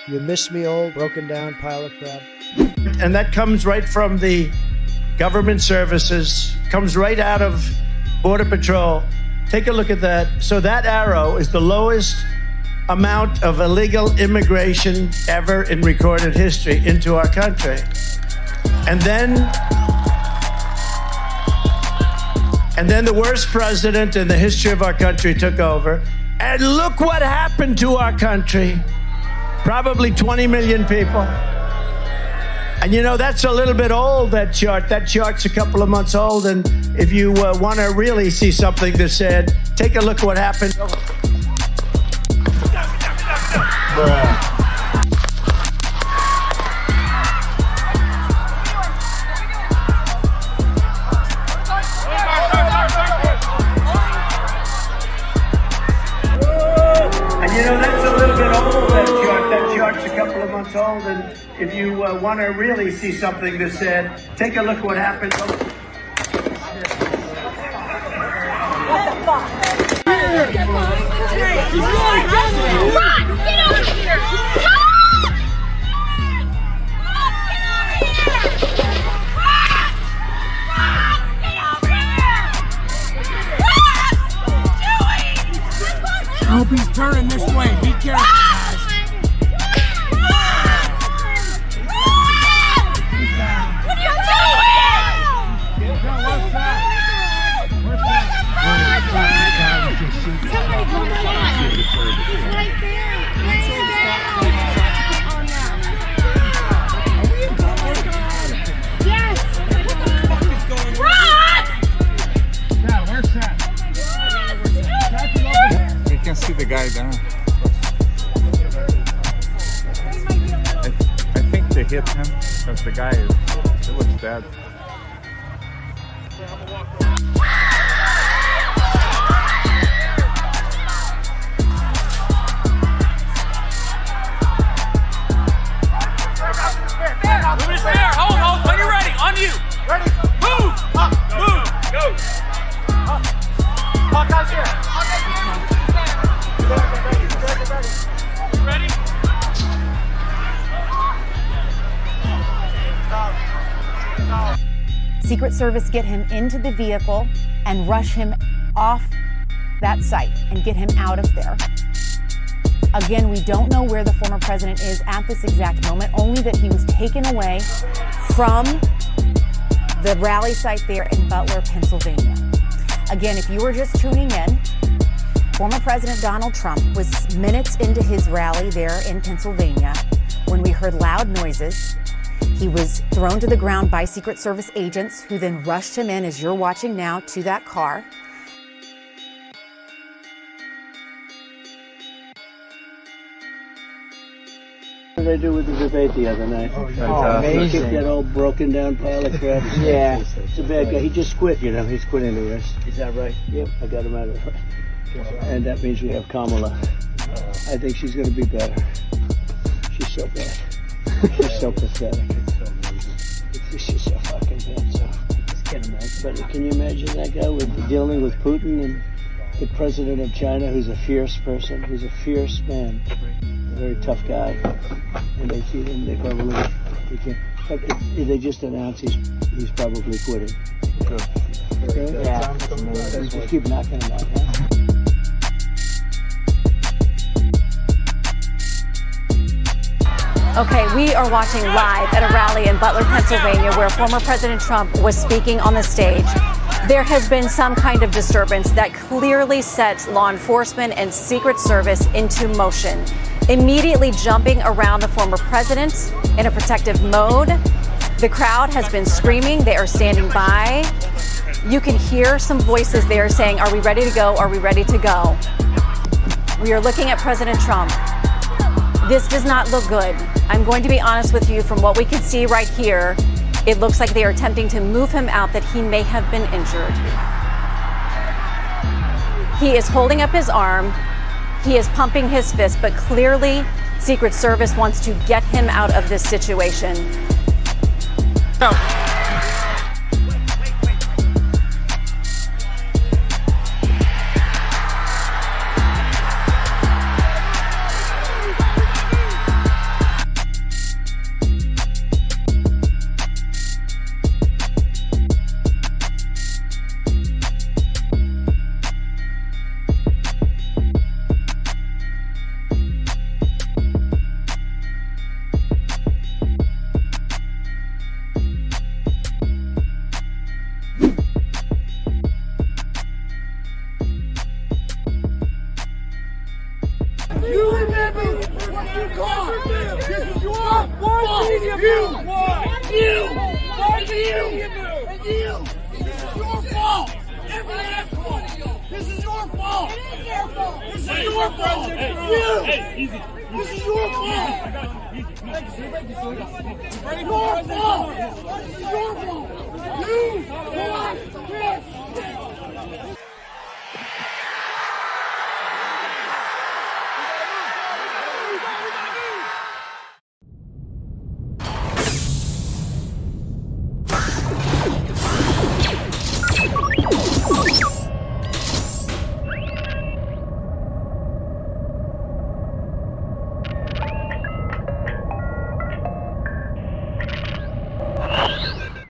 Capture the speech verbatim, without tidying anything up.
You miss me, old broken down pile of crap. And that comes right from the government services, comes right out of Border Patrol. Take a look at that. So that arrow is the lowest amount of illegal immigration ever in recorded history into our country. And then, and then the worst president in the history of our country took over. And look what happened to our country. Probably twenty million people. And you know, that's a little bit old, that chart. That chart's a couple of months old. And if you uh, want to really see something that's said, take a look what happened. Bruh. And you know, that's a little bit old, that chart. That chart's a couple of months old. And if you uh, want to really see something that's said, take a look what happened. What the fuck? Run! Get over here! Run! Hope he's turning this way. Be careful, guys. What are you doing? Where's that? Where's that? Somebody go on. He's right there. Lay down. Yes. Run! Dad, where's that? You can see the guy down. I, I think they hit him because the guy is, it looks dead. Move his bear. Hold, hold. When you're ready. On you. Ready. Move. Up. Move. Go. Up. Hawk out here. Ready? Secret Service get him into the vehicle and rush him off that site and get him out of there. Again, we don't know where the former president is at this exact moment, only that he was taken away from the rally site there in Butler, Pennsylvania. Again, if you were just tuning in, former President Donald Trump was minutes into his rally there in Pennsylvania when we heard loud noises. He was thrown to the ground by Secret Service agents who then rushed him in, as you're watching now, to that car. What did I do with the debate the other night? Oh, oh amazing. Kicked that old broken down pile of crap. Yeah. It's a bad guy. He just quit, you know. He's quitting the race. Is that right? Yep, I got him out of it. And that means we have Kamala. I think she's going to be better. She's so bad. She's so pathetic. It's just so fucking bad. So I just can't imagine. But can you imagine that guy with dealing with Putin and the president of China, who's a fierce person, who's a fierce man, a very tough guy, and they see him, they probably they can't. But it, they just announced he's he's probably quitting. Good. Okay? Yeah. Just keep knocking him out. Huh? Okay, we are watching live at a rally in Butler, Pennsylvania, where former President Trump was speaking on the stage. There has been some kind of disturbance that clearly sets law enforcement and Secret Service into motion, immediately jumping around the former president in a protective mode. The crowd has been screaming. They are standing by. You can hear some voices there saying, "Are we ready to go? Are we ready to go?" We are looking at President Trump. This does not look good. I'm going to be honest with you. From what we can see right here, it looks like they are attempting to move him out, that he may have been injured. He is holding up his arm. He is pumping his fist, but clearly Secret Service wants to get him out of this situation. Go. you caused. This is your fault. You. You. And you. And you. This is your fault. Every last one. This is your fault. This is your fault. You. This is your fault. Your fault. This is your fault. You caused this.